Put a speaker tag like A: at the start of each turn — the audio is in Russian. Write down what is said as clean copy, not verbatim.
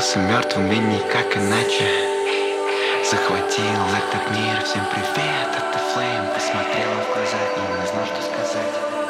A: притворился мертвым и никак иначе. Захватил этот мир, всем привет, это Флейм. Посмотрела в глаза и не знал, что сказать.